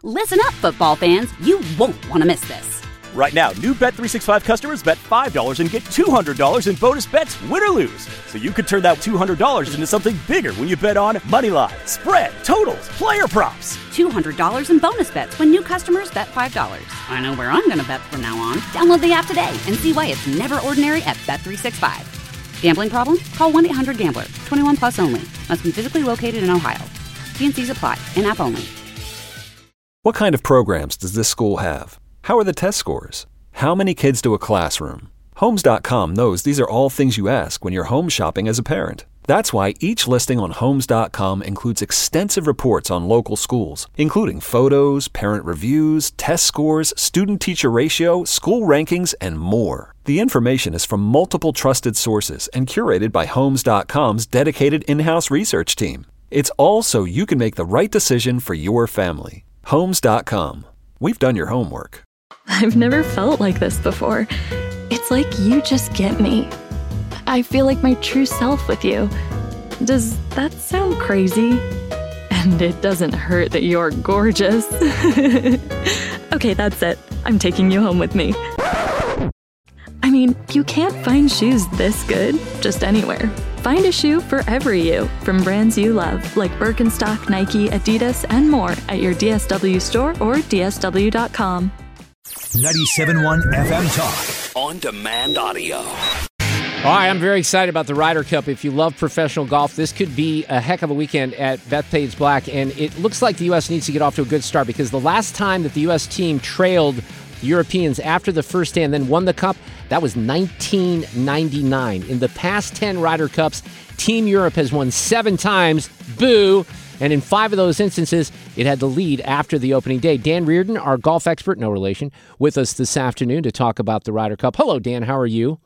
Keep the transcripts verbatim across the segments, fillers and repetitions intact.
Listen up, football fans. You won't want to miss this. Right now, new Bet three sixty-five customers bet five dollars and get two hundred dollars in bonus bets, win or lose. So you could turn that two hundred dollars into something bigger when you bet on money line, spread, totals, player props. two hundred dollars in bonus bets when new customers bet five dollars. I know where I'm going to bet from now on. Download the app today and see why it's never ordinary at Bet three sixty-five. Gambling problem? Call one eight hundred gambler. twenty-one plus only. Must be physically located in Ohio. T and C's apply. In-app only. What kind of programs does this school have? How are the test scores? How many kids do a classroom? Homes dot com knows these are all things you ask when you're home shopping as a parent. That's why each listing on Homes dot com includes extensive reports on local schools, including photos, parent reviews, test scores, student-teacher ratio, school rankings, and more. The information is from multiple trusted sources and curated by Homes dot com's dedicated in-house research team. It's all so you can make the right decision for your family. Homes dot com. We've done your homework. I've never felt like this before. It's like you just get me. I feel like my true self with you. Does that sound crazy? And it doesn't hurt that you're gorgeous. Okay, that's it. I'm taking you home with me. I mean, you can't find shoes this good just anywhere. Find a shoe for every you from brands you love, like Birkenstock, Nike, Adidas, and more at your D S W store or D S W dot com. ninety-seven point one F M Talk. On demand audio. All right, I'm very excited about the Ryder Cup. If you love professional golf, this could be a heck of a weekend at Bethpage Black, and it looks like the U S needs to get off to a good start because the last time that the U S team trailed the Europeans after the first day and then won the cup, that was nineteen ninety-nine. In the past ten Ryder Cups, Team Europe has won seven times. Boo! And in five of those instances, it had the lead after the opening day. Dan Reardon, our golf expert, no relation, with us this afternoon to talk about the Ryder Cup. Hello, Dan. How are you?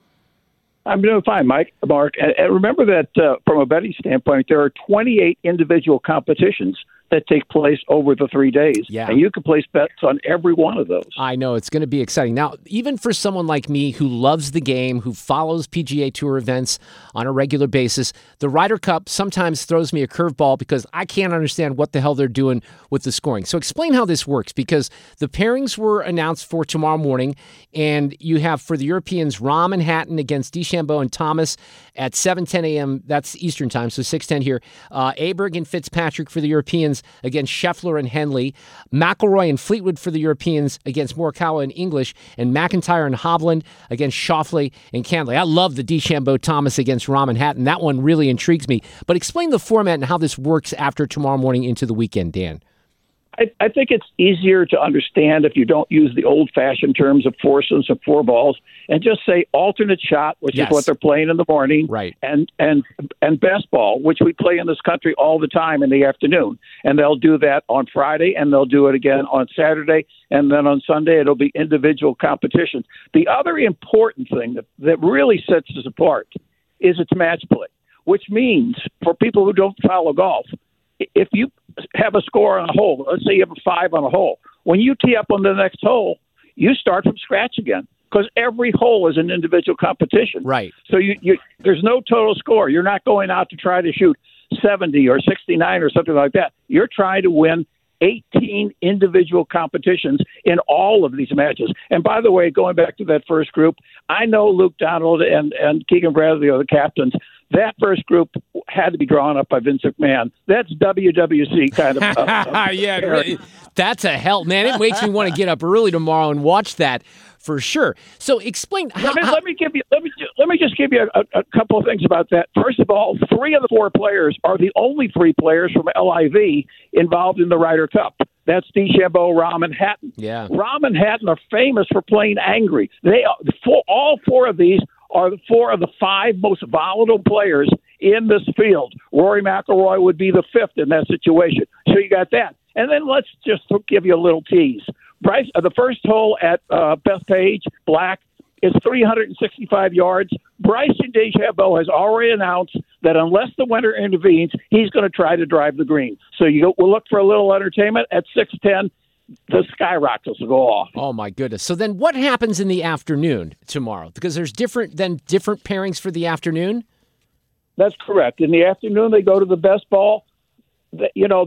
I'm doing fine, Mike, Mark. And, and remember that uh, from a betting standpoint, there are twenty-eight individual competitions that take place over the three days. Yeah. And you can place bets on every one of those. I know. It's going to be exciting. Now, even for someone like me who loves the game, who follows P G A Tour events on a regular basis, the Ryder Cup sometimes throws me a curveball because I can't understand what the hell they're doing with the scoring. So explain how this works, because the pairings were announced for tomorrow morning, and you have for the Europeans, Rahm and Hatton against DeChambeau and Thomas at seven ten a.m. That's Eastern time, so six ten here. Uh, Aberg and Fitzpatrick for the Europeans against Scheffler and Henley. McIlroy and Fleetwood for the Europeans against Morikawa and English. And McIntyre and Hovland against Schauffele and Cantlay. I love the DeChambeau Thomas against Rahm and Hatton. That one really intrigues me. But explain the format and how this works after tomorrow morning into the weekend, Dan. I, I think it's easier to understand if you don't use the old-fashioned terms of foursomes and four balls and just say alternate shot, which Yes. is what they're playing in the morning, Right. and and and best ball, which we play in this country all the time in the afternoon. And they'll do that on Friday, and they'll do it again on Saturday, and then on Sunday it'll be individual competitions. The other important thing that, that really sets us apart is it's match play, which means for people who don't follow golf, if you have a score on a hole, let's say you have a five on a hole, when you tee up on the next hole, you start from scratch again because every hole is an individual competition. Right. So you, you there's no total score. You're not going out to try to shoot seventy or sixty-nine or something like that. You're trying to win eighteen individual competitions in all of these matches. And by the way, going back to that first group, I know Luke Donald and, and Keegan Bradley are the captains. That first group had to be drawn up by Vince McMahon. That's W W C kind of. Uh, uh, yeah, really, that's a hell, man. It makes me want to get up early tomorrow and watch that for sure. So explain. How, let, me, how, let me give you. Let me ju- let me just give you a, a, a couple of things about that. First of all, three of the four players are the only three players from L I V involved in the Ryder Cup. That's DeChambeau, Rahm, and Hatton. Yeah. Rahm and Hatton are famous for playing angry. They are, for all four of these are the four of the five most volatile players in this field. Rory McIlroy would be the fifth in that situation. So you got that. And then let's just give you a little tease. Bryce, uh, the first hole at uh, Bethpage Black is three hundred sixty-five yards. Bryson DeChambeau has already announced that unless the winner intervenes, he's going to try to drive the green. So you we'll look for a little entertainment at six ten. The skyrockets will go off. Oh my goodness! So then, what happens in the afternoon tomorrow? Because there's different then different pairings for the afternoon. That's correct. In the afternoon, they go to the best ball. You know, there's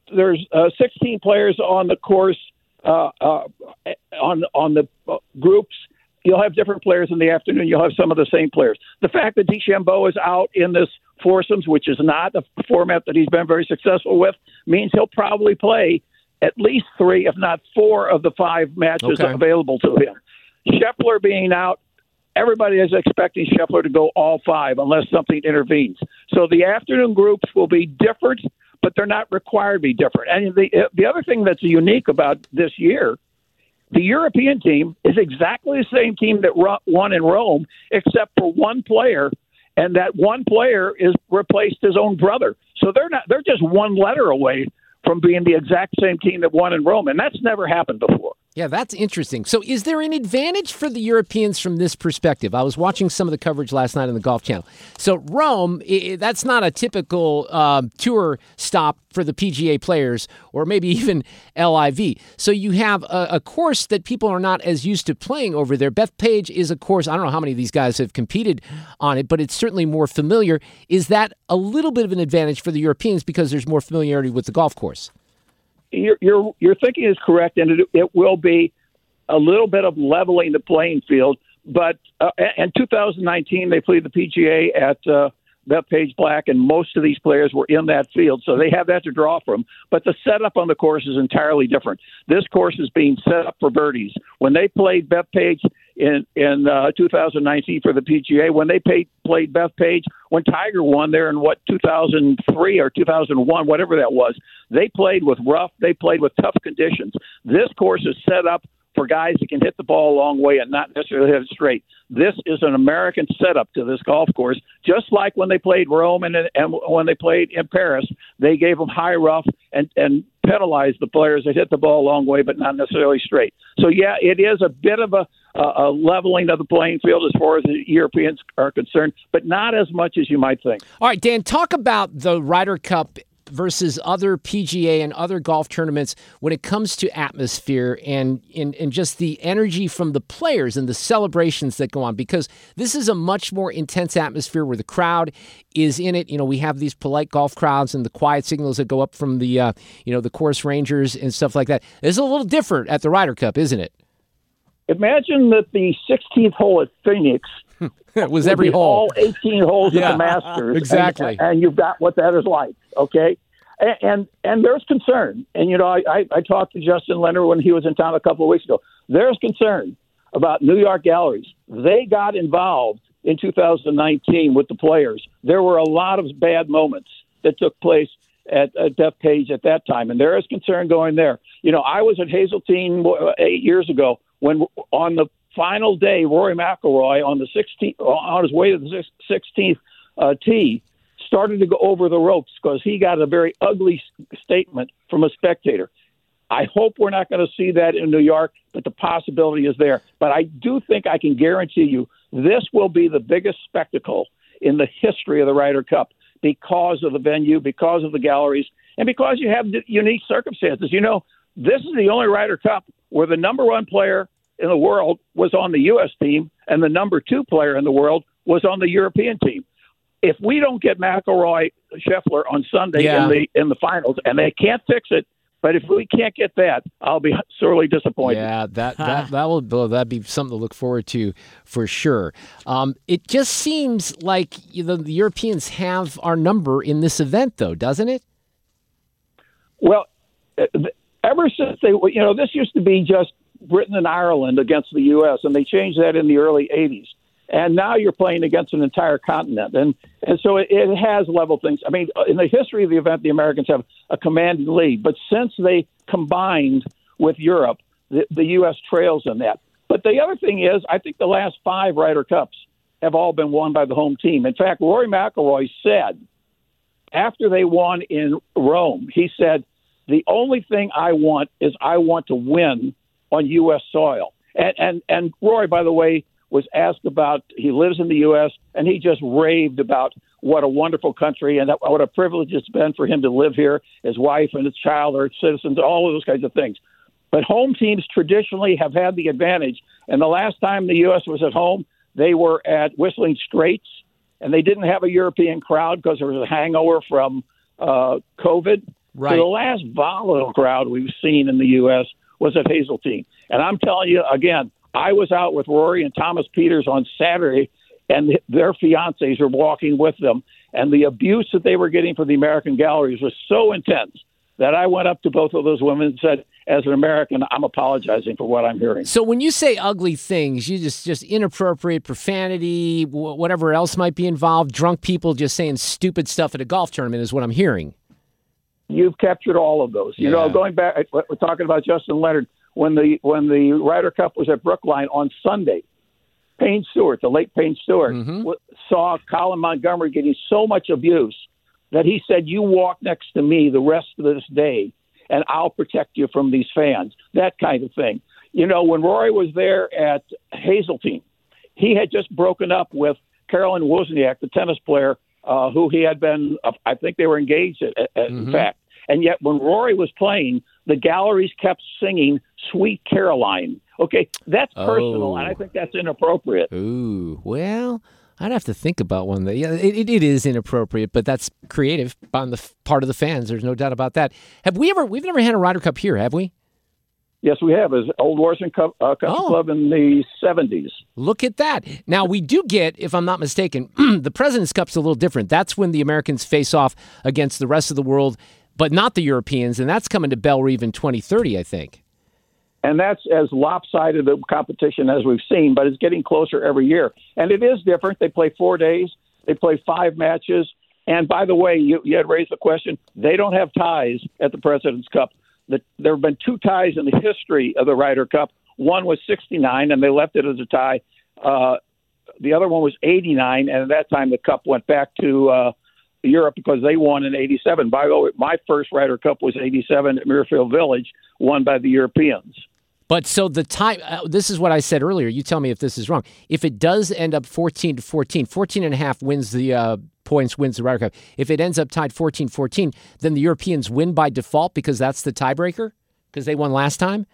there's uh, sixteen players on the course uh, uh, on on the uh, groups. You'll have different players in the afternoon. You'll have some of the same players. The fact that DeChambeau is out in this foursomes, which is not a format that he's been very successful with, means he'll probably play at least three, if not four, of the five matches okay. available to him. Scheffler being out, everybody is expecting Scheffler to go all five unless something intervenes. So the afternoon groups will be different, but they're not required to be different. And the the other thing that's unique about this year, the European team is exactly the same team that won in Rome, except for one player, and that one player is replaced his own brother. So they're not they're just one letter away from being the exact same team that won in Rome, and that's never happened before. Yeah, that's interesting. So is there an advantage for the Europeans from this perspective? I was watching some of the coverage last night on the Golf Channel. So Rome, I- that's not a typical um, tour stop for the P G A players, or maybe even L I V. So you have a, a course that people are not as used to playing over there. Bethpage is a course, I don't know how many of these guys have competed on it, but it's certainly more familiar. Is that a little bit of an advantage for the Europeans because there's more familiarity with the golf course? Your, your, your thinking is correct, and it, it will be a little bit of leveling the playing field. But uh, in two thousand nineteen, they played the P G A at uh, Bethpage Black, and most of these players were in that field, so they have that to draw from. But the setup on the course is entirely different. This course is being set up for birdies. When they played Bethpage in in uh, two thousand nineteen for the P G A, when they paid, played Bethpage, when Tiger won there in what two thousand three or two thousand one, whatever that was, they played with rough, they played with tough conditions. This course is set up for guys that can hit the ball a long way and not necessarily hit it straight. This is an American setup to this golf course, just like when they played Rome and, and when they played in Paris, they gave them high rough and, and penalized the players that hit the ball a long way but not necessarily straight. So, yeah, it is a bit of a, a leveling of the playing field as far as the Europeans are concerned, but not as much as you might think. All right, Dan, talk about the Ryder Cup versus other P G A and other golf tournaments when it comes to atmosphere and, and, and just the energy from the players and the celebrations that go on, because this is a much more intense atmosphere where the crowd is in it. You know, we have these polite golf crowds and the quiet signals that go up from the, uh, you know, the course rangers and stuff like that. It's a little different at the Ryder Cup, isn't it? Imagine that the sixteenth hole at Phoenix it was every hole. All eighteen holes yeah, at the Masters. Exactly. And, and you've got what that is like, okay? And, and and there's concern. And, you know, I, I, I talked to Justin Leonard when he was in town a couple of weeks ago. There's concern about New York galleries. They got involved in two thousand nineteen with the players. There were a lot of bad moments that took place at, at Bethpage at that time, and there is concern going there. You know, I was at Hazeltine eight years ago when on the final day, Rory McIlroy on the sixteenth, on his way to the sixteenth uh, tee, started to go over the ropes because he got a very ugly statement from a spectator. I hope we're not going to see that in New York, but the possibility is there. But I do think I can guarantee you this will be the biggest spectacle in the history of the Ryder Cup because of the venue, because of the galleries, and because you have unique circumstances. You know, this is the only Ryder Cup where the number one player in the world was on the U S team, and the number two player in the world was on the European team. If we don't get McIlroy, Scheffler on Sunday yeah. in the in the finals, and they can't fix it, but if we can't get that, I'll be sorely disappointed. Yeah, that that that will that'd be something to look forward to for sure. Um, it just seems like you know, the Europeans have our number in this event, though, doesn't it? Well, ever since they, you know, this used to be just Britain and Ireland against the U S, and they changed that in the early eighties. And now you're playing against an entire continent. And and so it, it has leveled things. I mean, in the history of the event, the Americans have a commanding lead. But since they combined with Europe, the, the U S trails in that. But the other thing is, I think the last five Ryder Cups have all been won by the home team. In fact, Rory McIlroy said, after they won in Rome, he said, the only thing I want is I want to win on U S soil. And, and and Rory, by the way, was asked about, he lives in the U S, and he just raved about what a wonderful country and what a privilege it's been for him to live here. His wife and his child are citizens, all of those kinds of things. But home teams traditionally have had the advantage. And the last time the U S was at home, they were at Whistling Straits, and they didn't have a European crowd because there was a hangover from uh, COVID. Right. So the last volatile crowd we've seen in the U S was at Hazeltine. And I'm telling you, again, I was out with Rory and Thomas Peters on Saturday, and their fiancés were walking with them. And the abuse that they were getting from the American galleries was so intense that I went up to both of those women and said, as an American, I'm apologizing for what I'm hearing. So when you say ugly things, you just, just inappropriate profanity, wh- whatever else might be involved, drunk people just saying stupid stuff at a golf tournament is what I'm hearing. You've captured all of those. You Yeah. know, going back, we're talking about Justin Leonard. When the when the Ryder Cup was at Brookline on Sunday, Payne Stewart, the late Payne Stewart, Mm-hmm. w- saw Colin Montgomery getting so much abuse that he said, you walk next to me the rest of this day, and I'll protect you from these fans, that kind of thing. You know, when Rory was there at Hazeltine, he had just broken up with Carolyn Wozniak, the tennis player, uh, who he had been, uh, I think they were engaged, at, at, Mm-hmm. in fact. And yet when Rory was playing, the galleries kept singing Sweet Caroline. Okay, that's personal, Oh. and I think that's inappropriate. Ooh, well, I'd have to think about one. That yeah, it, it, it is inappropriate, but that's creative on the f- part of the fans. There's no doubt about that. Have we ever? We've never had a Ryder Cup here, have we? Yes, we have. As Old Warson Cup, uh, Country Oh. Club in the seventies. Look at that. Now, we do get, if I'm not mistaken, the President's Cup's a little different. That's when the Americans face off against the rest of the world, but not the Europeans, and that's coming to Belle Reve in twenty thirty, I think. And that's as lopsided a competition as we've seen, but it's getting closer every year. And it is different. They play four days. They play five matches. And by the way, you, you had raised the question, they don't have ties at the President's Cup. The, there have been two ties in the history of the Ryder Cup. One was sixty-nine, and they left it as a tie. Uh, the other one was eighty-nine, and at that time the Cup went back to uh, Europe because they won in eighty-seven. By the way, my first Ryder Cup was eighty-seven at Muirfield Village, won by the Europeans. But so the time, uh, this is what I said earlier. You tell me if this is wrong. If it does end up fourteen to fourteen, fourteen and a half wins the uh, points, wins the Ryder Cup. If it ends up tied fourteen fourteen, then the Europeans win by default because that's the tiebreaker? Because they won last time?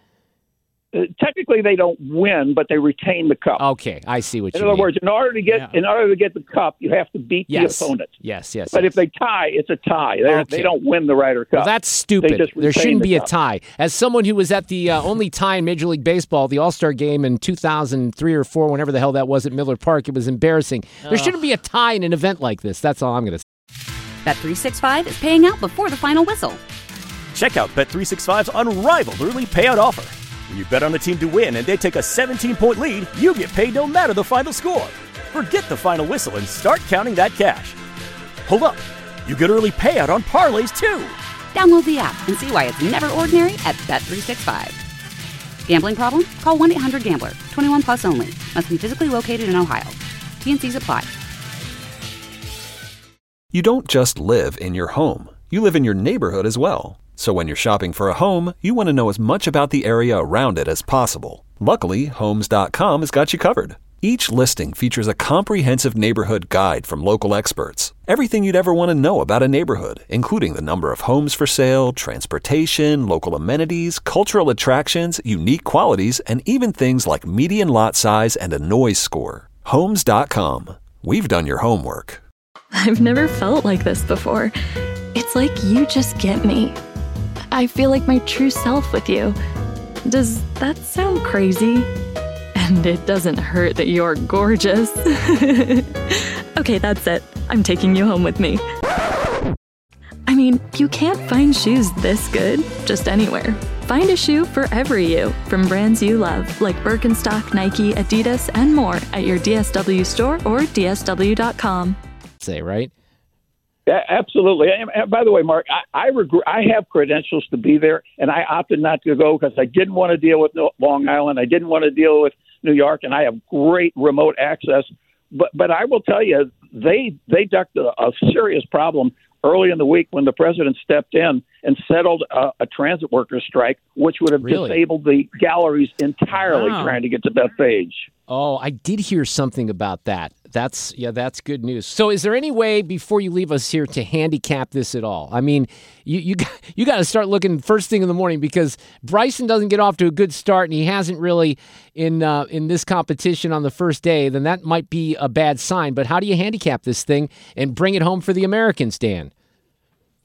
Uh, technically, they don't win, but they retain the cup. Okay, I see what in you other mean. words, in order to get Yeah. in order to get the cup, you have to beat Yes. the opponent. Yes, yes. But yes. if they tie, it's a tie. They Okay. they don't win the Ryder Cup. Well, that's stupid. They just There retain shouldn't the be a cup. tie. As someone who was at the uh, only tie in Major League Baseball, the All-Star game in two thousand three or four, whenever the hell that was at Miller Park, it was embarrassing. There shouldn't be a tie in an event like this. That's all I'm going to say. Bet three sixty-five is paying out before the final whistle. Check out Bet three sixty-five's unrivaled early payout offer. When you bet on a team to win and they take a seventeen-point lead, you get paid no matter the final score. Forget the final whistle and start counting that cash. Hold up. You get early payout on parlays, too. Download the app and see why it's never ordinary at Bet three sixty-five. Gambling problem? Call one eight hundred gambler. twenty-one plus only. Must be physically located in Ohio. T and Cs apply. You don't just live in your home. You live in your neighborhood as well. So when you're shopping for a home, you want to know as much about the area around it as possible. Luckily, Homes dot com has got you covered. Each listing features a comprehensive neighborhood guide from local experts. Everything you'd ever want to know about a neighborhood, including the number of homes for sale, transportation, local amenities, cultural attractions, unique qualities, and even things like median lot size and a noise score. Homes dot com. We've done your homework. I've never felt like this before. It's like you just get me. I feel like my true self with you. Does that sound crazy? And it doesn't hurt that you're gorgeous. Okay, that's it. I'm taking you home with me. I mean, you can't find shoes this good just anywhere. Find a shoe for every you from brands you love, like Birkenstock, Nike, Adidas, and more at your D S W store or D S W dot com. Say, right? Yeah, absolutely. And, and by the way, Mark, I I, regret, I have credentials to be there, and I opted not to go because I didn't want to deal with Long Island. I didn't want to deal with New York, and I have great remote access. But but I will tell you, they they ducked a, a serious problem early in the week when the president stepped in and settled a, a transit workers strike, which would have Really? disabled the galleries entirely Wow. trying to get to Bethpage. Oh, I did hear something about that. That's yeah, that's good news. So, is there any way before you leave us here to handicap this at all? I mean, you you got, you got to start looking first thing in the morning because Bryson doesn't get off to a good start, and he hasn't really in uh, in this competition on the first day. Then that might be a bad sign. But how do you handicap this thing and bring it home for the Americans, Dan?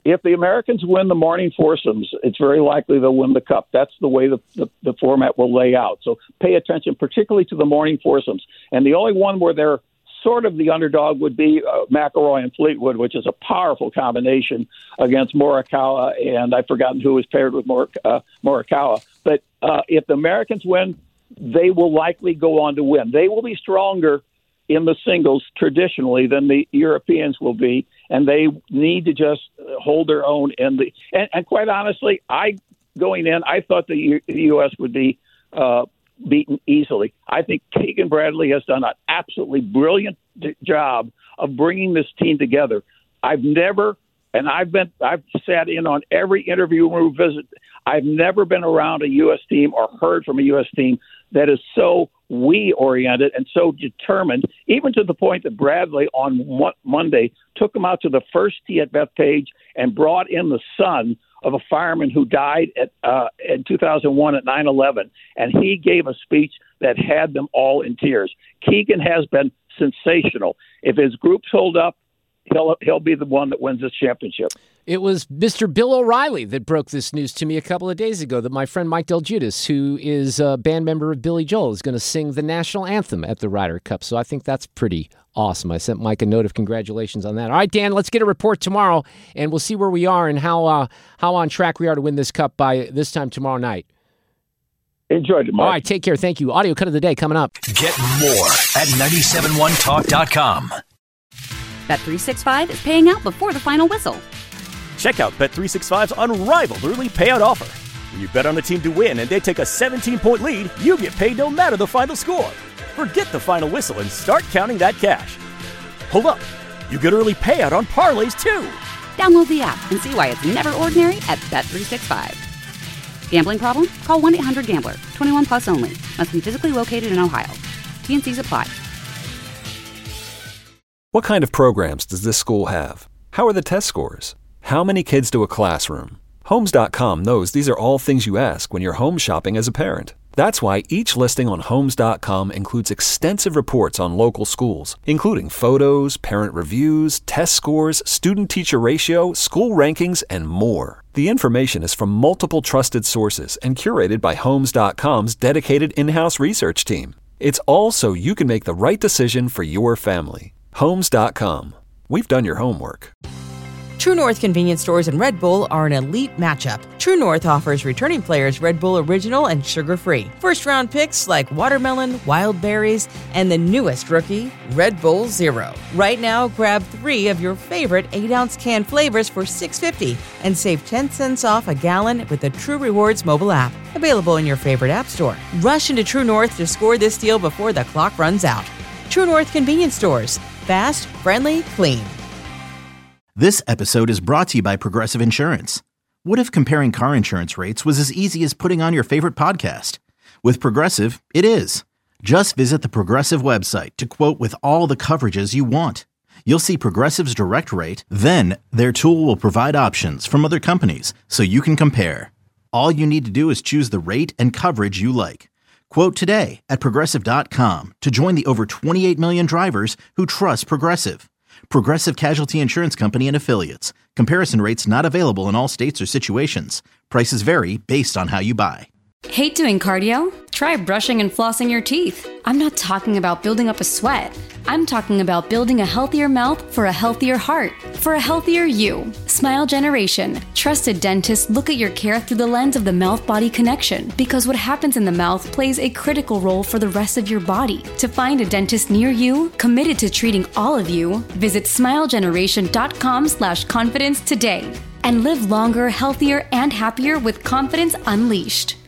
if the Americans win the morning foursomes, it's very likely they'll win the cup. That's the way the, the, the format will lay out. So pay attention, particularly to the morning foursomes. And the only one where they're sort of the underdog would be uh, McIlroy and Fleetwood, which is a powerful combination against Morikawa, and I've forgotten who was paired with Mor- uh, Morikawa. But uh, if the Americans win, they will likely go on to win. They will be stronger in the singles traditionally than the Europeans will be, and they need to just hold their own in the. And, and quite honestly, I going in, I thought the, U, the U S would be uh, beaten easily. I think Keegan Bradley has done an absolutely brilliant d- job of bringing this team together. I've never, and I've been, I've sat in on every interview room visit. I've never been around a U S team or heard from a U S team that is so we-oriented and so determined, even to the point that Bradley on mo- Monday took him out to the first tee at Bethpage and brought in the son of a fireman who died at, uh, in two thousand one at nine eleven, and he gave a speech that had them all in tears. Keegan has been sensational. If his groups hold up, he'll he'll be the one that wins this championship. It was Mister Bill O'Reilly that broke this news to me a couple of days ago, that my friend Mike Del Giudice, who is a band member of Billy Joel, is going to sing the national anthem at the Ryder Cup. So I think that's pretty awesome. I sent Mike a note of congratulations on that. All right, Dan, let's get a report tomorrow, and we'll see where we are and how uh, how on track we are to win this cup by this time tomorrow night. Enjoyed it, Mike. All right, take care. Thank you. Audio cut of the day coming up. Get more at nine seven one talk dot com. Bet three sixty-five is paying out before the final whistle. Check out Bet three sixty-five's unrivaled early payout offer. When you bet on a team to win and they take a seventeen-point lead, you get paid no matter the final score. Forget the final whistle and start counting that cash. Hold up. You get early payout on parlays, too. Download the app and see why it's never ordinary at Bet three sixty-five. Gambling problem? Call one eight hundred gambler. twenty-one plus only. Must be physically located in Ohio. T N Cs apply. What kind of programs does this school have? How are the test scores? How many kids do a classroom? Homes dot com knows these are all things you ask when you're home shopping as a parent. That's why each listing on Homes dot com includes extensive reports on local schools, including photos, parent reviews, test scores, student-teacher ratio, school rankings, and more. The information is from multiple trusted sources and curated by Homes dot com's dedicated in-house research team. It's all so you can make the right decision for your family. Homes dot com. We've done your homework. True North convenience stores and Red Bull are an elite matchup. True North offers returning players Red Bull Original and sugar-free. First-round picks like watermelon, wild berries, and the newest rookie, Red Bull Zero. Right now, grab three of your favorite eight-ounce can flavors for six dollars and fifty cents and save ten cents off a gallon with the True Rewards mobile app. Available in your favorite app store. Rush into True North to score this deal before the clock runs out. True North convenience stores. Fast, friendly, clean. This episode is brought to you by Progressive Insurance. What if comparing car insurance rates was as easy as putting on your favorite podcast? With Progressive, it is. Just visit the Progressive website to quote with all the coverages you want. You'll see Progressive's direct rate, then their tool will provide options from other companies so you can compare. All you need to do is choose the rate and coverage you like. Quote today at Progressive dot com to join the over twenty-eight million drivers who trust Progressive. Progressive Casualty Insurance Company and Affiliates. Comparison rates not available in all states or situations. Prices vary based on how you buy. Hate doing cardio? Try brushing and flossing your teeth. I'm not talking about building up a sweat. I'm talking about building a healthier mouth for a healthier heart, for a healthier you. Smile Generation. Trusted dentists look at your care through the lens of the mouth-body connection, because what happens in the mouth plays a critical role for the rest of your body. To find a dentist near you, committed to treating all of you, visit smile generation dot com slash confidence today and live longer, healthier, and happier with confidence unleashed.